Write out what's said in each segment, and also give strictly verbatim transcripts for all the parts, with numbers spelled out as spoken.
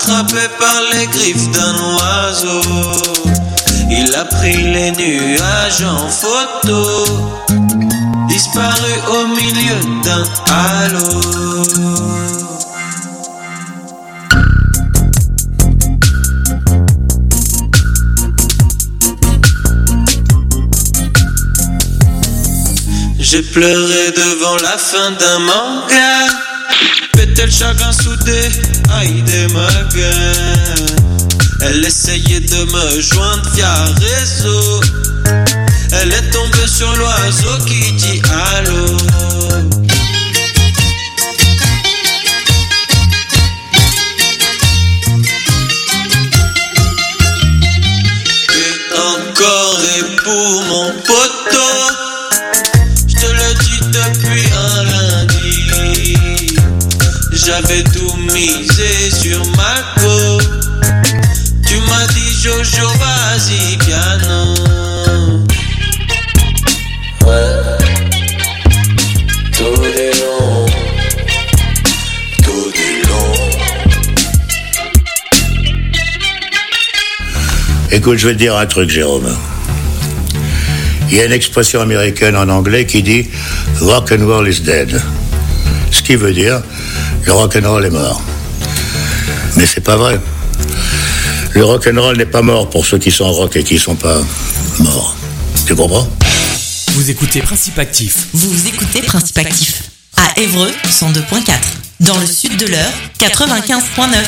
attrapé par les griffes d'un oiseau. Il a pris les nuages en photo, disparu au milieu d'un halo. J'ai pleuré devant la fin d'un manga, pété le chagrin soudé, aïe des magas. Elle essayait de me joindre via réseau, elle est tombée sur l'oiseau qui dit allô. Et encore et pour mon poteau, depuis un lundi, j'avais tout misé sur ma go. Tu m'as dit Jojo, vas-y piano. Ouais, tout est long, tout est long. Écoute, je vais te dire un truc, Jérôme. Il y a une expression américaine en anglais qui dit « rock and roll is dead ». Ce qui veut dire « le rock and roll est mort ». Mais c'est pas vrai. Le rock and roll n'est pas mort pour ceux qui sont rock et qui sont pas morts. Tu comprends ? Vous écoutez Principe Actif. Vous écoutez Principe Actif. À Évreux, cent deux point quatre. Dans le sud de l'Eure, quatre-vingt-quinze point neuf.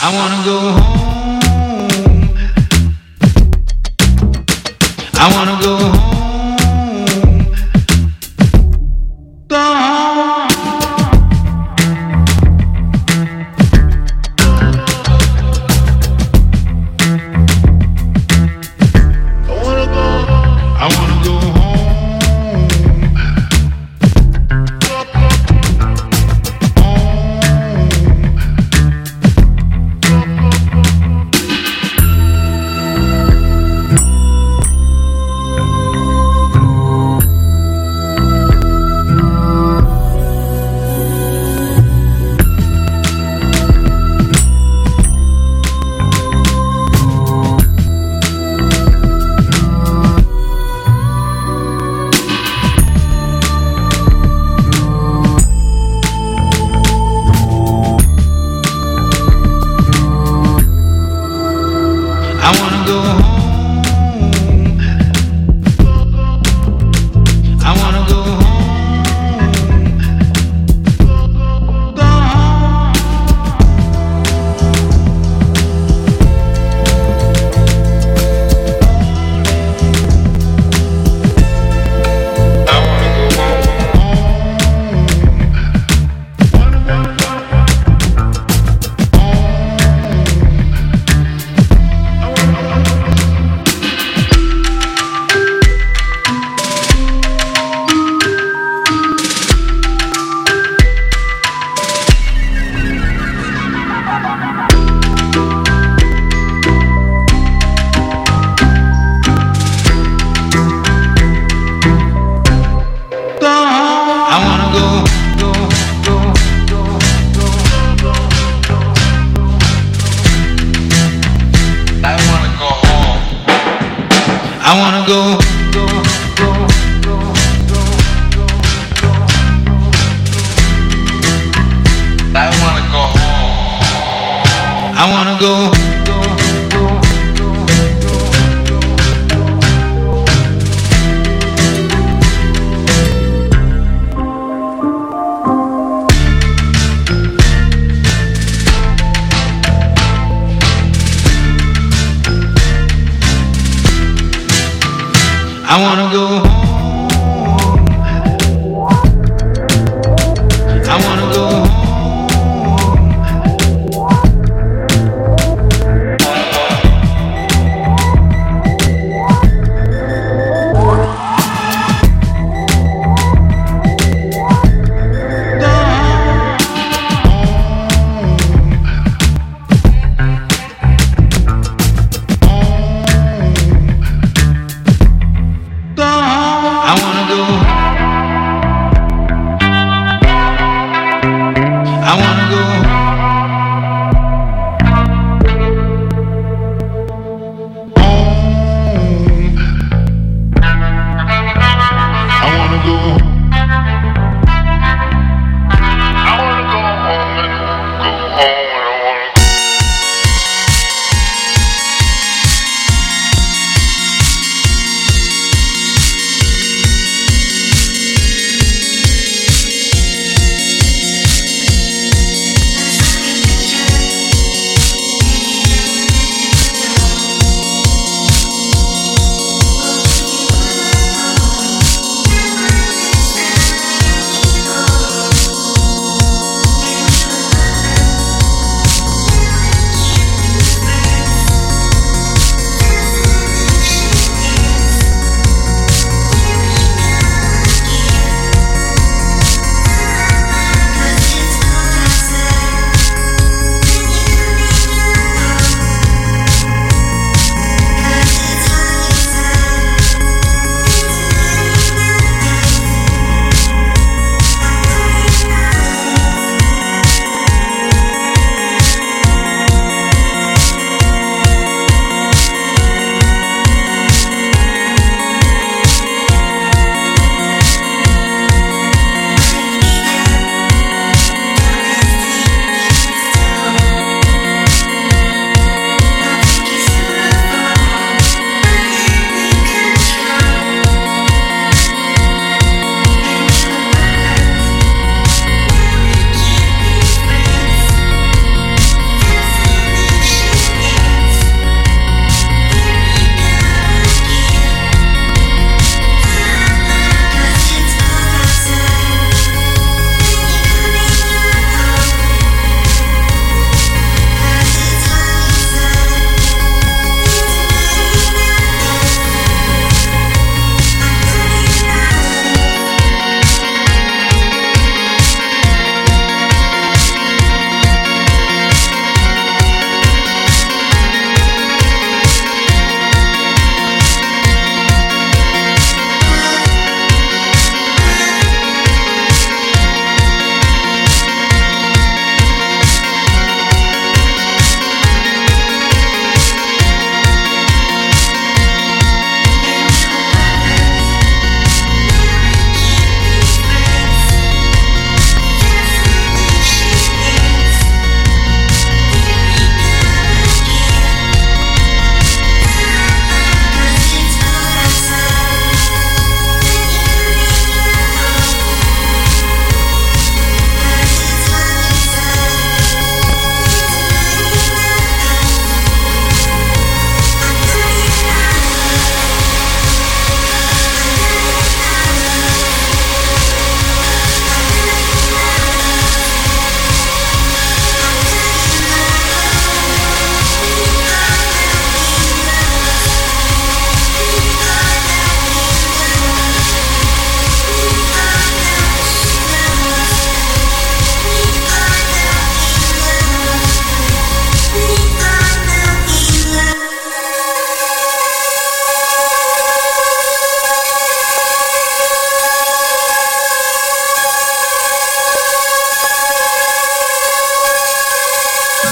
I wanna go home. I wanna go home. Go home. I wanna go. I wanna go home. I wanna go, go, go, go, go, go, go. I wanna go home. I wanna go, go, go, go, I wanna go home. I wanna go home. Go home.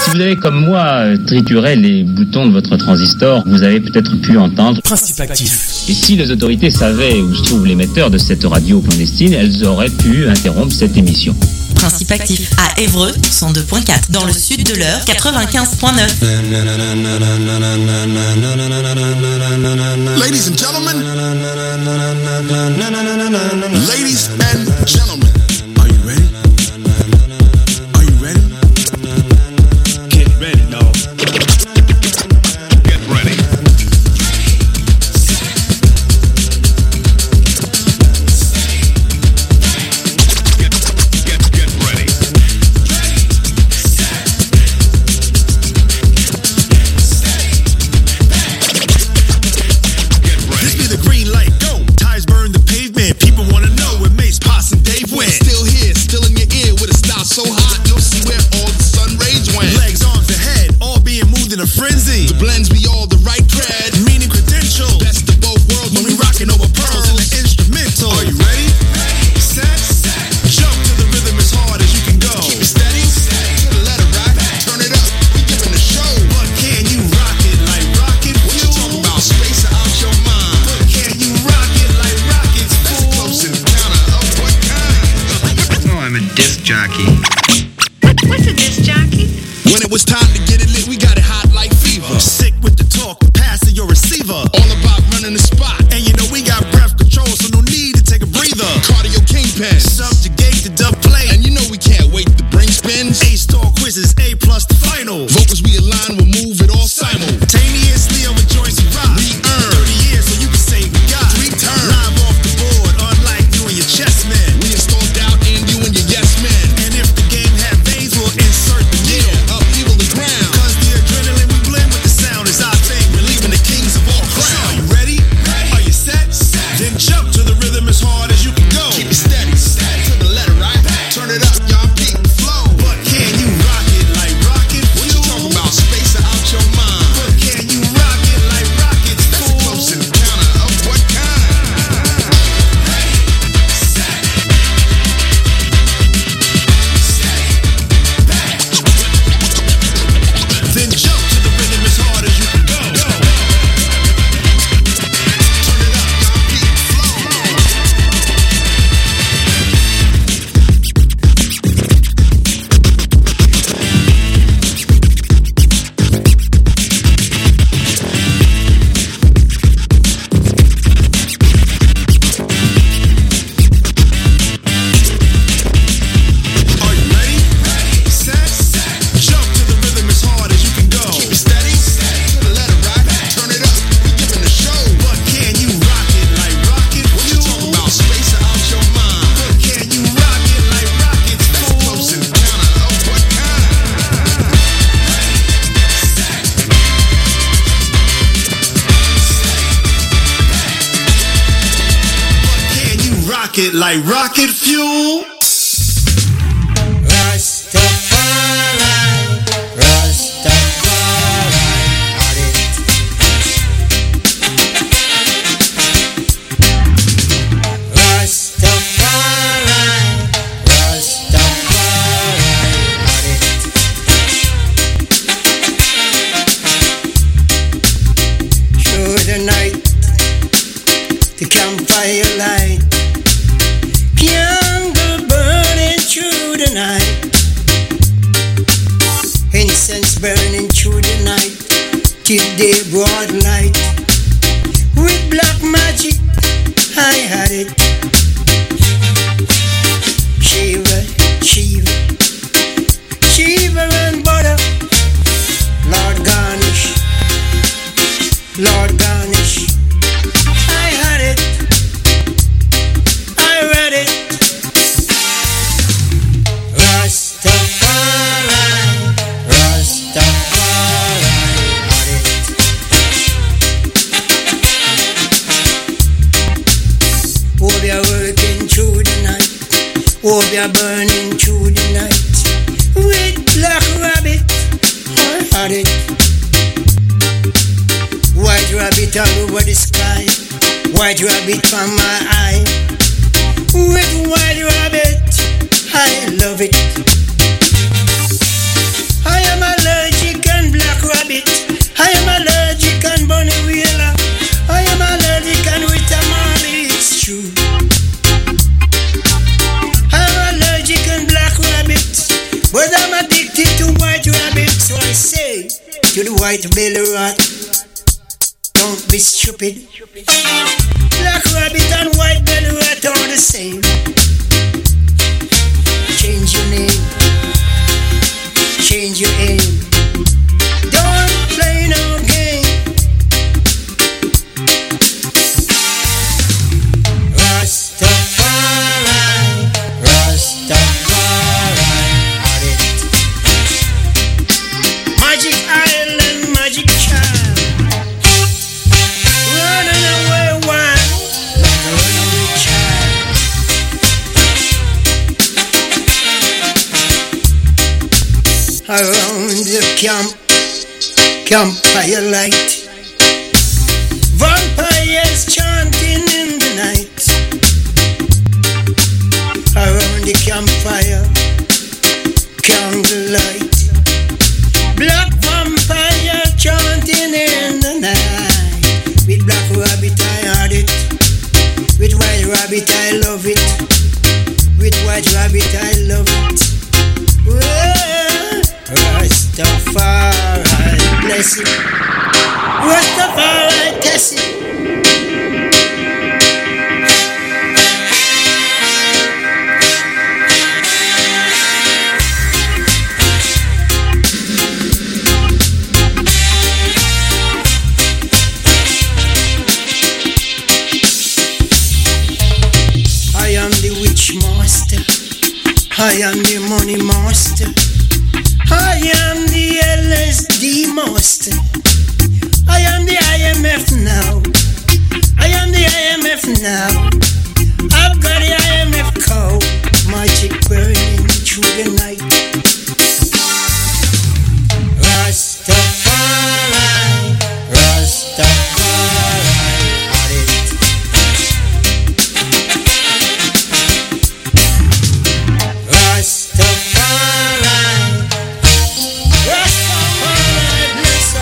Si vous avez comme moi trituré les boutons de votre transistor, vous avez peut-être pu entendre Principe Actif. Et si les autorités savaient où se trouve l'émetteur de cette radio clandestine, elles auraient pu interrompre cette émission. Principe Actif à Évreux cent deux point quatre, dans le sud de l'Eure quatre-vingt-quinze point neuf. Ladies and gentlemen, ladies and gentlemen, are you ready? Are you ready? Get ready, no. Get ready. So hot, you'll see where all the sun rays went. Legs, arms, and head, all being moved in a frenzy. The blends be all the right cred, meaning credential. Best of both worlds when we rockin' over pearls in the instrumental. Are you ready? Set, jump to the rhythm as hard as you can go. Keep it steady, to the letter right. Turn it up, we giving the show. But can you rock it like rocket? What you talking about? Space out your mind. But can you rock it like rockets? That's a close encounter of what kind? Oh, I'm a disc jockey. What's a disc jockey? When it was time to get it lit, we got it hot like fever. Sick with the talk, passing your receiver. All about running the spot. And you know we got breath control, so no need to take a breather. Cardio kingpin, subjugate the dub play. And you know we can't wait to bring spins. A-star quizzes, A plus the final. Vocals we align, we'll move it all simultaneously over joints and rock. We earn thirty years, so you can say we got three turns. Live off the board, unlike you and your chess men. We install doubt in you and your yes men. And if the game had veins, we'll insert the needle. Upheaval the ground. Cause the adrenaline we blend with the sound is our thing. We're leaving the kings of all crowns. So are you ready? Are you set? Then jump to the rhythm as hard as you can go. Keep it steady. To the letter right. Turn it up, y'all peak the flow. But can you rock it like rocket? What you talking about? Space out your mind. But can you rock it like rockets? That's a close encounter of what kind? Then jump to the rhythm as hard as you can go. Turn it up, y'all peak the flow. Are you ready? Set, jump to the rhythm as hard as you can go. Keep it steady, to the letter right. Turn it up, we giving the show. But can you rock it like rocket? What you talking about? Space out your mind. But can you rock it like rockets? That's a close encounter of what kind? But can you rock it like rocket fuel? Through the night, the campfire light, candle burning through the night, incense burning through the night, till day broad light. With black magic, I had it. Shiver, shiver, shiver and butter. Lord garnish, Lord garnish. I had it, I read it. Rastafari, Rastafari, had it. Oh, we are working through the night. Oh, we are burning through the night. With black rabbit, I had it. White rabbit all over the sky. White rabbit from my eye. With white rabbit, I love it. I am allergic and black rabbit. I am allergic and bunny wheeler. I am allergic and with a molly, it's true. I am allergic and black rabbit, but I'm addicted to white rabbit. So I say to the white belly rat, don't be stupid. Black rabbit and white belly rat are the same. Change your name, change your aim. Don't play no game. Rastafari, Rastafari, had it. Magic island, magic child, running away wild like a runaway child. Around the camp, campfire light, vampires chanting in the night. Around the campfire, candlelight, black vampire chanting in the night. With black rabbit I had it, with white rabbit I love it, with white rabbit I love it. Whoa, Rastafari bless it, Rastafari test it. I am the witch master, I am the money master, I am the L S D master, I am the I M F now, I am the I M F now. I've got the I M F cow, magic burning through the night. Rastafari, Rastafari, had it. Rastafari, Rastafari, bless I.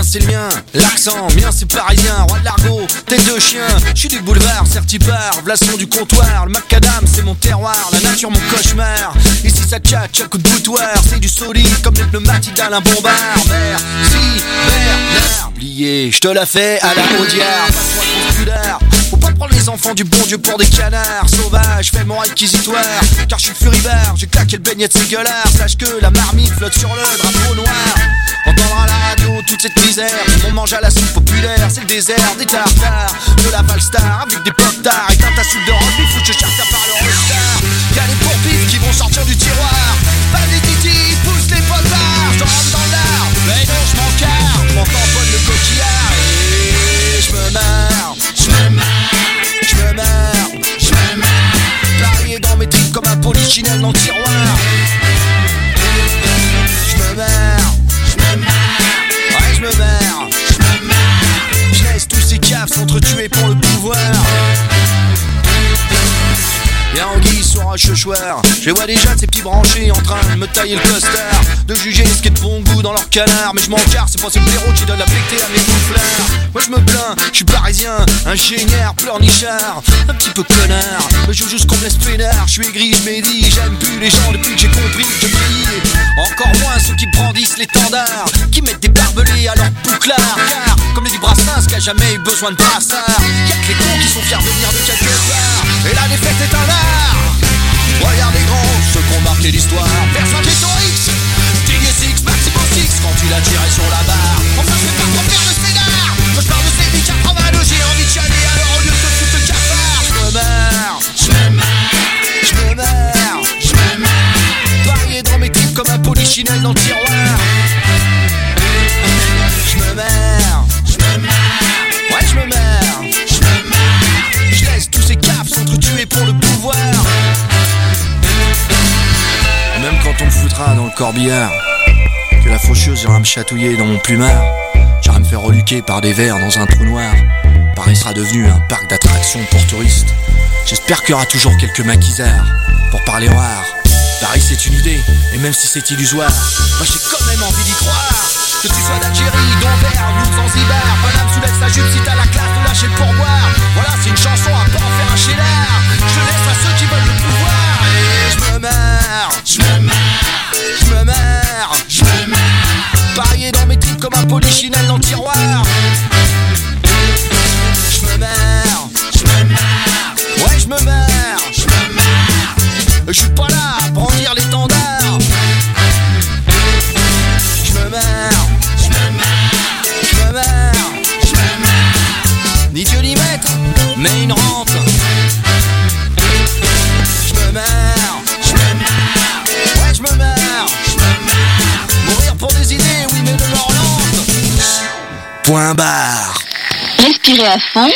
c'est le mien, l'accent, mien c'est parisien, roi de l'argot, tête de chien, je suis du boulevard, certipar, blason du comptoir, le macadam c'est mon terroir, la nature mon cauchemar, ici ça tchatche à coup de boutoir, c'est du solide comme les pneumatiques d'Alain Bombard, merde, si, Bernard, oublié, je te la fais à la Audiard, passe-moi trop pudeur, faut pas prendre les enfants du bon Dieu pour des canards, sauvages, fais mon réquisitoire, car je suis furibard, j'ai claqué le beignet de ces gueulards, sache que la marmite flotte sur le drapeau noir. Entendre à la radio toute cette misère, on mange à la soupe populaire, c'est le désert, des tartares, de la Valstar, avec des pop-tards, éteins ta soupe de rempli, faut que je cherche à part le Rockstar. Y'a les pourpifs qui vont sortir du tiroir, pas des titis, pousse les potards, j'en rentre dans l'art, mais non je m'en carre, je m'en tamponne le coquillard, et je me marre, je me marre, je me marre, je me marre, parier dans mes tripes comme un polichinelle dans le tiroir, je me marre. Ouais, je me marre, je laisse tous ces caves s'entretuer pour le pouvoir. Y'a Anguille sur un cheuchoir, je vois déjà ces petits branchés en train de me tailler le costard, de juger ce qui est de bon goût dans leur canard. Mais je m'en carre, c'est pas ce blaireau qui donne la pété à mes mouflards. Moi je me plains, je suis parisien, ingénieur, pleurnichard, un petit peu connard, mais je veux juste qu'on me laisse peinard. Je suis aigri, je m'ai j'aime plus les gens depuis que j'ai compris que je brille. Encore moins ceux qui brandissent l'étendard, qui mettent des barbelés à leur bouclard. Car, comme le dit Brassens, qui a jamais eu besoin de brassard, y'a que les cons qui sont fiers de venir de quelque part. Et la défaite est un art. Regarde les grands, ceux qui ont marqué l'histoire. Vercingétorix, T S X, Maximo Six, quand il a tiré sur la barre. Enfin je vais pas refaire le scénar. Quand je parle de ces biches quatre-vingt-deux, j'ai envie de chialer. Alors au lieu de te foutre le cafard, je me marre, je me marre, je me marre, je me marre, parier dans mes clips comme un polichinelle dans le tiroir. Je me marre, je me marre, ouais je me marre, je me marre, je laisse tous ces caves s'entretuer pour le pouvoir. Même quand on me foutra dans le corbillard, que la faucheuse ira me chatouiller dans mon plumard, j'irai me faire reluquer par des vers dans un trou noir. Paris sera devenu un parc d'attractions pour touristes. J'espère qu'il y aura toujours quelques maquisards pour parler rare. Paris c'est une idée, et même si c'est illusoire, moi j'ai quand même envie d'y croire. Que tu sois d'Algérie, d'Anvers, ou de Zanzibar, Paname soulève sa jupe si t'as la classe de lâcher le pourboire. Voilà, c'est une chanson à pas en faire un chénard. Je laisse à ceux qui veulent le pouvoir. Et je me marre, je me marre, je me marre, je me marre, parier dans mes tripes comme un polichinelle dans le tiroir. Je me marre, je me marre, ouais je me marre, je me marre, je suis pas là à brandir l'étendard. Je me marre, je me marre, je me marre, je me marre, ni Dieu ni maître, mais une rente. Je me marre, je me marre, ouais je me marre, je me marre, mourir pour des idées, oui mais de leur lente. Point barre. Respirez à fond.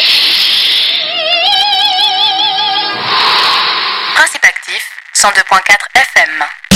Principe actif, cent deux point quatre F M.